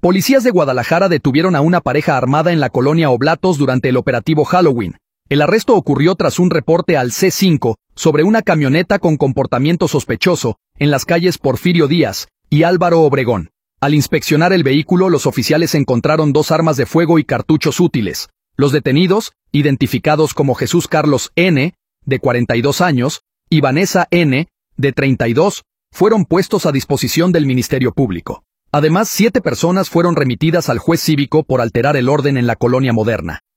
Policías de Guadalajara detuvieron a una pareja armada en la colonia Oblatos durante el operativo Halloween. El arresto ocurrió tras un reporte al C5 sobre una camioneta con comportamiento sospechoso en las calles Porfirio Díaz y Álvaro Obregón. Al inspeccionar el vehículo, los oficiales encontraron 2 armas de fuego y cartuchos útiles. Los detenidos, identificados como Jesús Carlos N., de 42 años, y Vanessa N., de 32, fueron puestos a disposición del Ministerio Público. Además, 7 personas fueron remitidas al juez cívico por alterar el orden en la colonia Moderna.